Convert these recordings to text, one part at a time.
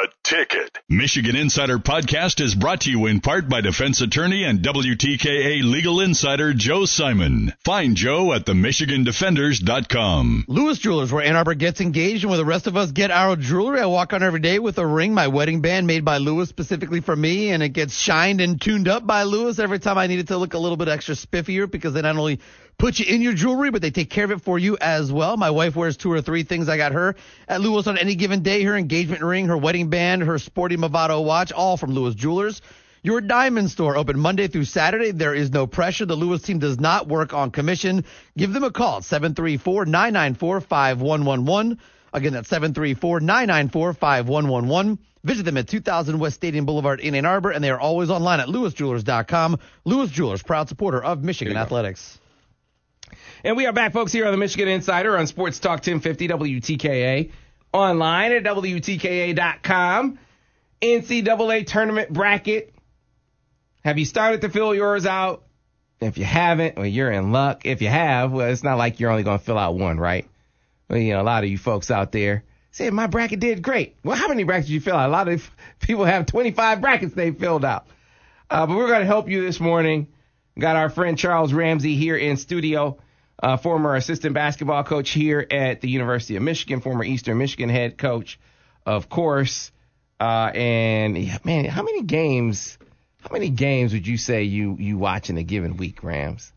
The Ticket. Michigan Insider Podcast is brought to you in part by defense attorney and WTKA legal insider Joe Simon. Find Joe at themichigandefenders.com. Lewis Jewelers, where Ann Arbor gets engaged and where the rest of us get our jewelry. I walk on every day with a ring, my wedding band made by Lewis specifically for me, and it gets shined and tuned up by Lewis every time I need it to look a little bit extra spiffier, because they not only put you in your jewelry, but they take care of it for you as well. My wife wears 2 or 3 things I got her at Lewis on any given day. Her engagement ring, her wedding band, her sporty Movado watch, all from Lewis Jewelers. Your diamond store, open Monday through Saturday. There is no pressure. The Lewis team does not work on commission. Give them a call at 734-994-5111. Again, that's 734-994-5111. Visit them at 2000 West Stadium Boulevard in Ann Arbor, and they are always online at lewisjewelers.com. Lewis Jewelers, proud supporter of Michigan Athletics. And we are back, folks, here on the Michigan Insider on Sports Talk 1050 WTKA, online at WTKA.com. NCAA tournament bracket. Have you started to fill yours out? If you haven't, well, you're in luck. If you have, well, it's not like you're only going to fill out one, right? Well, you know, a lot of you folks out there say, my bracket did great. Well, how many brackets did you fill out? A lot of people have 25 brackets they filled out. But we're going to help you this morning. Got our friend Charles Ramsey here in studio. Former assistant basketball coach here at the University of Michigan, former Eastern Michigan head coach, of course. And man, how many games would you say you watch in a given week, Rams?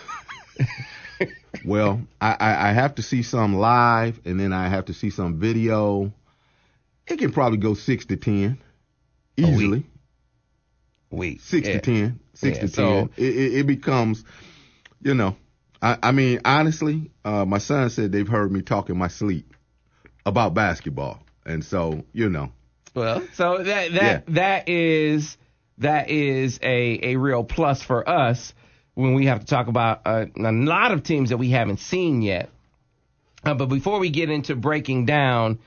Well, I have to see some live, and then I have to see some video. It can probably go 6 to 10 easily. Week 6 to 10, 6 to 10. So it becomes, you know. I mean, honestly, my son said they've heard me talk in my sleep about basketball. And so, you know. Well, so that is a real plus for us when we have to talk about a lot of teams that we haven't seen yet. But before we get into breaking down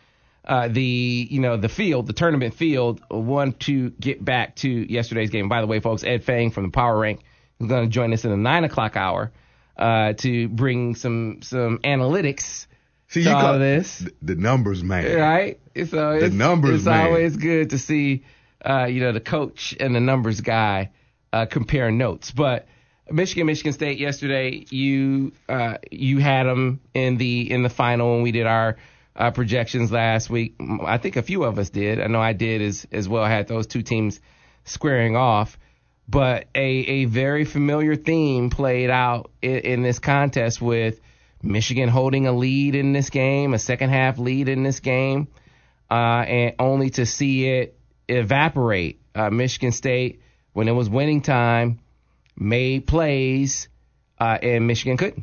the tournament field, I want to get back to yesterday's game. By the way, folks, Ed Fang from the Power Rank is going to join us in the 9 o'clock hour. To bring some analytics to all of this. The numbers, man. Right? So it's numbers, man. Always good to see, the coach and the numbers guy compare notes. But Michigan State yesterday, you had them in the final when we did our projections last week. I think a few of us did. I know I did as well. I had those two teams squaring off. But a very familiar theme played out in this contest with Michigan holding a lead in this game, a second-half lead in this game, and only to see it evaporate. Michigan State, when it was winning time, made plays, and Michigan couldn't.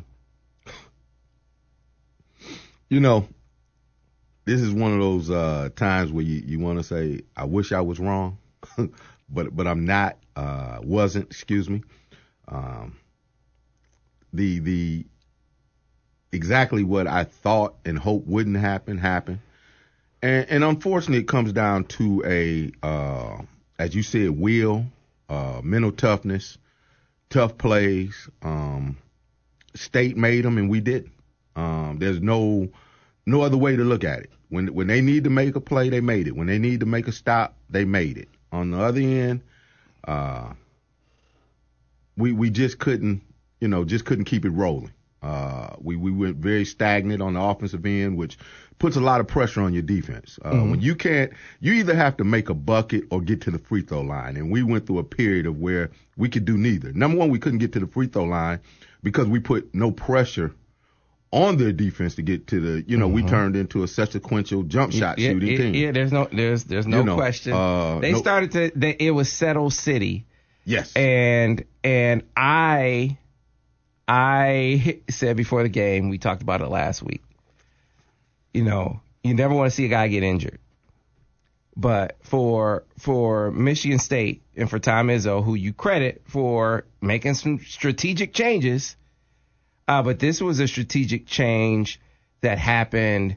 You know, this is one of those times where you want to say, I wish I was wrong, but I'm not. Wasn't, excuse me. The exactly what I thought and hoped wouldn't happen happened. And unfortunately, it comes down to as you said, will, mental toughness, tough plays. State made them and we didn't. There's no other way to look at it. When they need to make a play, they made it. When they need to make a stop, they made it. On the other end, we just couldn't keep it rolling. We went very stagnant on the offensive end, which puts a lot of pressure on your defense. When you either have to make a bucket or get to the free throw line. And we went through a period of where we could do neither. Number one, we couldn't get to the free throw line because we put no pressure on their defense to get to the, we turned into a sequential jump shot shooting team. Yeah, there's no question. It was Settle City. Yes. And I said before the game, we talked about it last week, you never want to see a guy get injured. But for Michigan State and for Tom Izzo, who you credit for making some strategic changes, but this was a strategic change that happened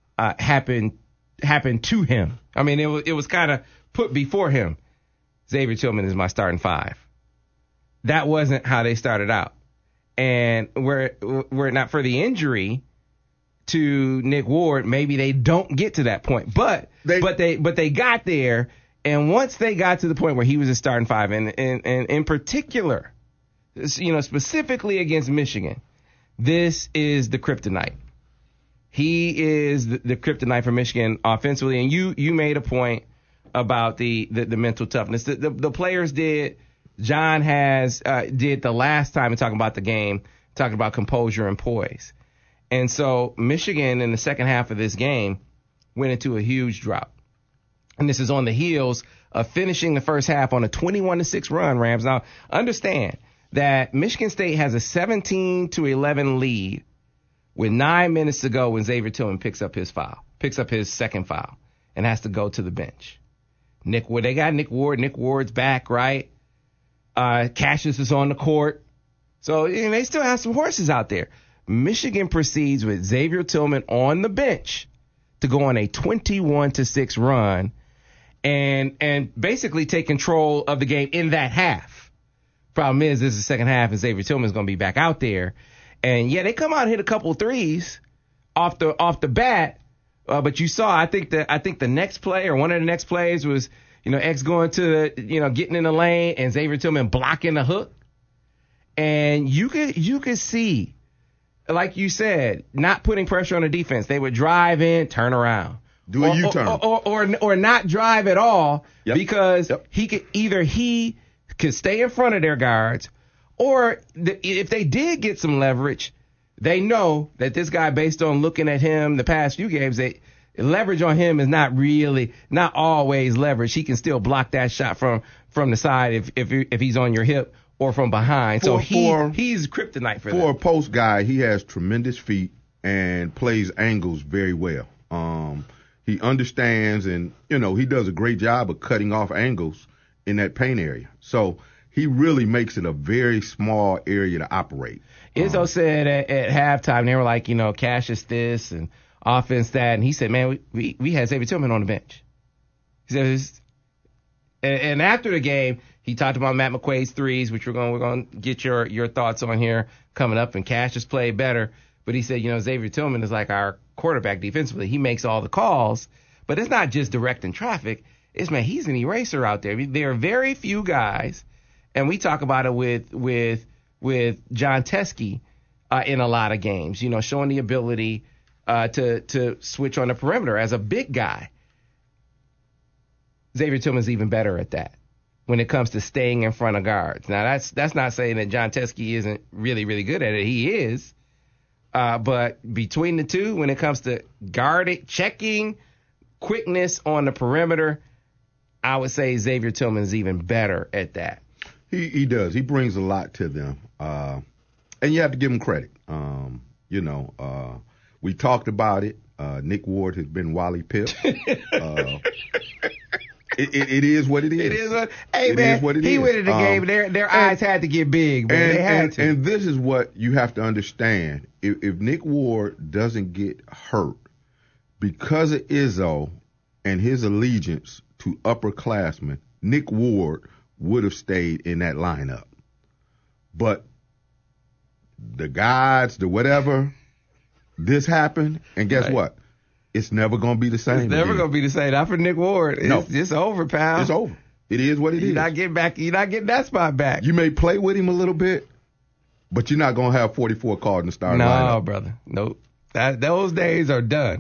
to him. I mean, it was kind of put before him. Xavier Tillman is my starting 5. That wasn't how they started out. And were it not for the injury to Nick Ward, maybe they don't get to that point. But but they got there, and once they got to the point where he was a starting five, and in particular, specifically against Michigan, this is the kryptonite. He is the kryptonite for Michigan offensively, and you made a point about the mental toughness. The players did. John did the last time in talking about the game, talking about composure and poise. And so Michigan in the second half of this game went into a huge drought. And this is on the heels of finishing the first half on a 21-6 run, Rams. Now, understand that Michigan State has a 17-11 lead with 9 minutes to go when Xavier Tillman picks up his second foul, and has to go to the bench. They got Nick Ward. Nick Ward's back, right? Cassius is on the court. So they still have some horses out there. Michigan proceeds with Xavier Tillman on the bench to go on a 21-6 run and basically take control of the game in that half. Problem is, this is the second half, and Xavier Tillman's going to be back out there. And yeah, they come out and hit a couple of threes off the bat. But you saw, I think the next play, or one of the next plays, was X going to getting in the lane and Xavier Tillman blocking the hook. And you could see, like you said, not putting pressure on the defense. They would drive in, turn around, do a U-turn, or not drive at all, because he could stay in front of their guards, or if they did get some leverage, they know that this guy, based on looking at him the past few games, leverage on him is not always leverage. He can still block that shot from the side if he's on your hip, or from behind. So he's kryptonite for them. For a post guy, he has tremendous feet and plays angles very well. He understands, and he does a great job of cutting off angles in that paint area. So he really makes it a very small area to operate. Izzo said at halftime, they were like, Cassius this and offense that, and he said, man, we had Xavier Tillman on the bench. He said, and after the game, he talked about Matt McQuaid's threes, which we're going to get your thoughts on here coming up, and Cassius played better. But he said, Xavier Tillman is like our quarterback defensively. He makes all the calls, but it's not just directing traffic. He's an eraser out there. There are very few guys, and we talk about it with John Teske in a lot of games, showing the ability to switch on the perimeter as a big guy. Xavier Tillman's even better at that when it comes to staying in front of guards. Now, that's not saying that John Teske isn't really, really good at it. He is. But between the two, when it comes to checking, quickness on the perimeter, I would say Xavier Tillman's even better at that. He does. He brings a lot to them. And you have to give him credit. We talked about it. Nick Ward has been Wally Pipp. It is what it is. It is what. Hey, man, he went in the game. Their eyes had to get big, man. They had to. And this is what you have to understand. If Nick Ward doesn't get hurt because of Izzo and his allegiance to upperclassmen, Nick Ward would have stayed in that lineup. But the guys, the whatever, this happened, and guess what? It's never going to be the same. It's never going to be the same. Not for Nick Ward. It's over, pal. It's over. It is what it is. You're not getting that spot back. You may play with him a little bit, but you're not going to have 44 cards in the starting lineup. No, brother. Nope. Those days are done.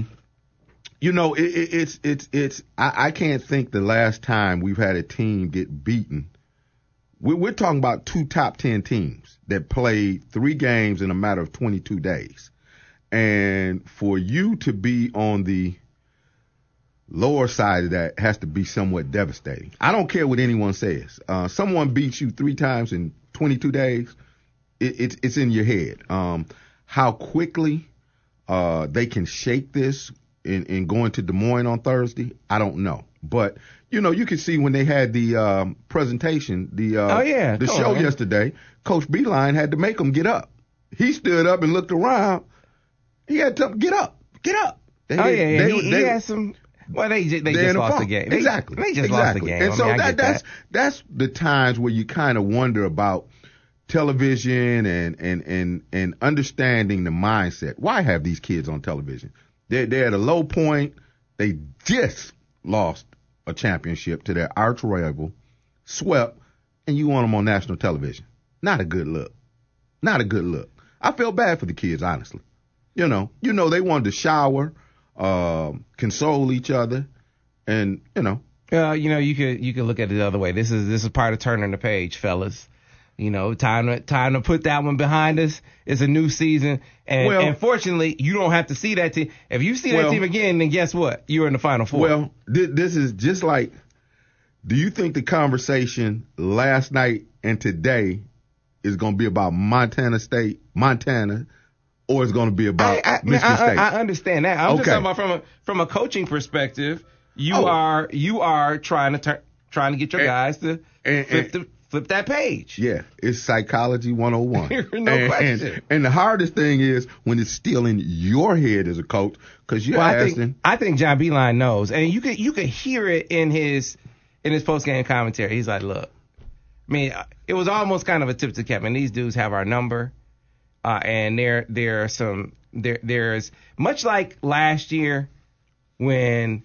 I can't think the last time we've had a team get beaten. We're talking about 2 top 10 teams that played 3 games in a matter of 22 days. And for you to be on the lower side of that has to be somewhat devastating. I don't care what anyone says. Someone beats you 3 times in 22 days, it's in your head. How quickly they can shake this in going to Des Moines on Thursday, I don't know. But, you can see when they had the presentation, the show yesterday, Coach Beilein had to make them get up. He stood up and looked around. He had to get up. He had some. Well, they just lost the game. Exactly. They just lost the game. And so that's the times where you kind of wonder about television and understanding the mindset. Why have these kids on television? They're at a low point. They just lost a championship to their arch rival, swept, and you want them on national television. Not a good look. Not a good look. I felt bad for the kids, honestly. You know, they wanted to shower, console each other, and, you could look at it the other way. This is part of turning the page, fellas. Time to put that one behind us. It's a new season, and fortunately, you don't have to see that team. If you see that team again, then guess what? You're in the Final Four. Well, this is just like. Do you think the conversation last night and today is going to be about Montana, or is going to be about Michigan State? I understand that. I'm just talking about from a coaching perspective. You are trying to get your guys to flip that page. Yeah, it's psychology 101. No question. And the hardest thing is when it's still in your head as a coach, because you're asking. I think John Beilein knows, and you could hear it in his post game commentary. He's like, look, I mean, it was almost kind of a tip to cap, and these dudes have our number, and there's much like last year when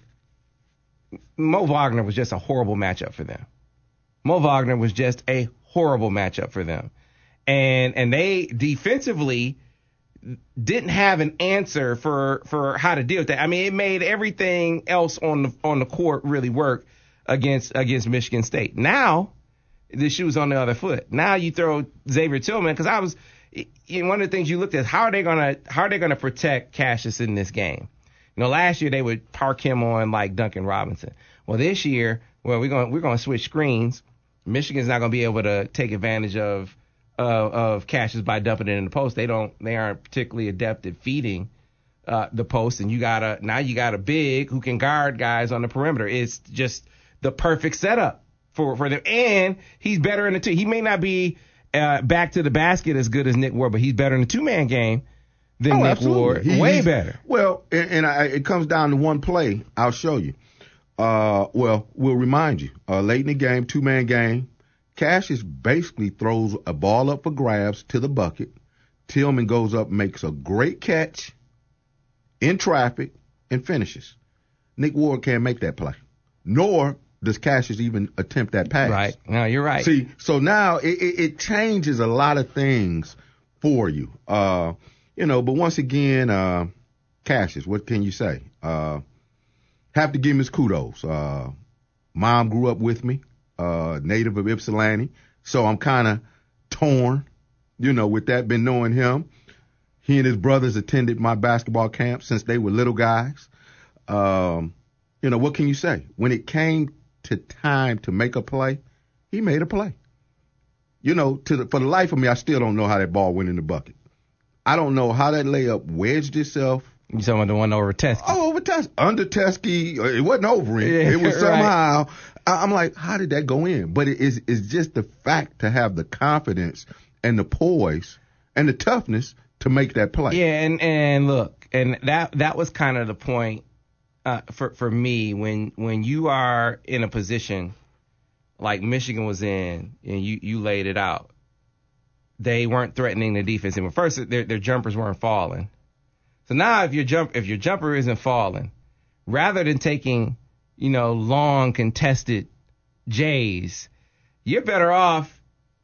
Mo Wagner was just a horrible matchup for them. Mo Wagner was just a horrible matchup for them. And they defensively didn't have an answer for how to deal with that. I mean, it made everything else on the court really work against Michigan State. Now, the shoe's on the other foot. Now you throw Xavier Tillman, because one of the things you looked at, how are they gonna protect Cassius in this game? Last year they would park him on like Duncan Robinson. Well, this year, we're going to switch screens. Michigan's not going to be able to take advantage of Cassius by dumping it in the post. They aren't particularly adept at feeding the post, and you got a big who can guard guys on the perimeter. It's just the perfect setup for them. And he's better in the two. He may not be back to the basket as good as Nick Ward, but he's better in the two-man game than Nick Ward. Way better. Well, it comes down to one play. I'll show you. We'll remind you. Late in the game, two-man game, Cassius basically throws a ball up for grabs to the bucket. Tillman goes up, makes a great catch in traffic, and finishes. Nick Ward can't make that play. Nor does Cassius even attempt that pass. Right. No, you're right. See, so now it changes a lot of things for you. But once again, Cassius, what can you say? Have to give him his kudos. Mom grew up with me, native of Ypsilanti, so I'm kind of torn, with that, been knowing him. He and his brothers attended my basketball camp since they were little guys. What can you say? When it came to time to make a play, he made a play. For the life of me, I still don't know how that ball went in the bucket. I don't know how that layup wedged itself. You talking about the one over Teskey? Oh, over Teskey. Under Teskey. It wasn't over him. Yeah, it was somehow. Right. I'm like, how did that go in? But it's just the fact to have the confidence and the poise and the toughness to make that play. Yeah, and look, and that was kind of the point for me when you are in a position like Michigan was in, and you laid it out. They weren't threatening the defense. And first, their jumpers weren't falling. So now if your jumper isn't falling, rather than taking, long contested J's, you're better off,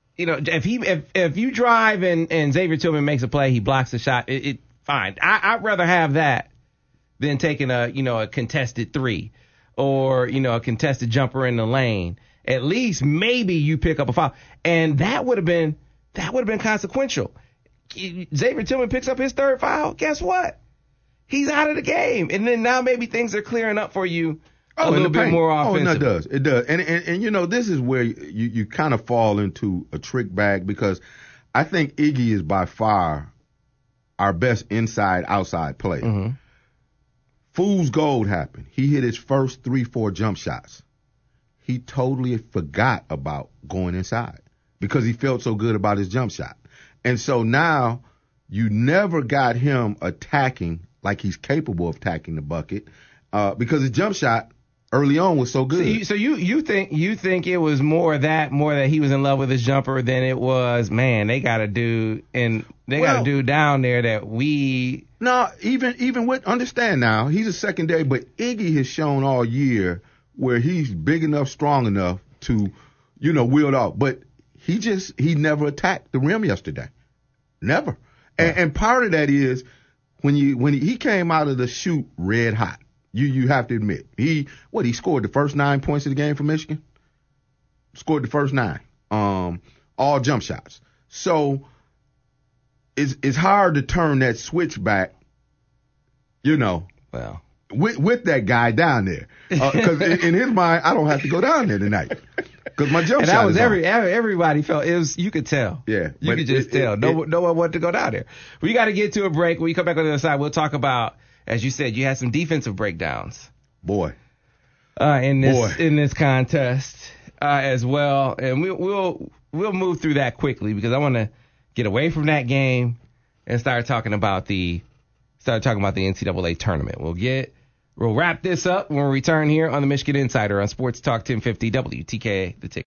if you drive and Xavier Tillman makes a play, he blocks the shot, it fine. I'd rather have that than taking a contested three or, a contested jumper in the lane. At least maybe you pick up a foul. And that would have been consequential. Xavier Tillman picks up his third foul. Guess what? He's out of the game. And then now maybe things are clearing up for you a little bit more offensively. Oh, no, it does. And this is where you kind of fall into a trick bag, because I think Iggy is by far our best inside-outside player. Mm-hmm. Fool's gold happened. He hit his first 3-4 jump shots. He totally forgot about going inside because he felt so good about his jump shot. And so now you never got him attacking like he's capable of attacking the bucket because his jump shot early on was so good. So you think it was more that he was in love with his jumper than it was, man, they got a dude down there that we. No, even with, understand now, he's a secondary, but Iggy has shown all year where he's big enough, strong enough to, wield off. But he never attacked the rim yesterday. Never. And part of that is when he came out of the chute red hot. You have to admit, he scored the first 9 points of the game for Michigan. Scored the first 9, all jump shots. So it's hard to turn that switch back, Well, with that guy down there, because in his mind, I don't have to go down there tonight because my jump and shot. That was is everybody felt it was. You could tell. Yeah, you could just tell. No one wanted to go down there. We got to get to a break. When we come back on the other side, we'll talk about. As you said, you had some defensive breakdowns. Boy. In this contest as well. And we'll move through that quickly because I want to get away from that game and start talking about the NCAA tournament. We'll wrap this up when we return here on the Michigan Insider on Sports Talk 1050 WTKA, The Ticket.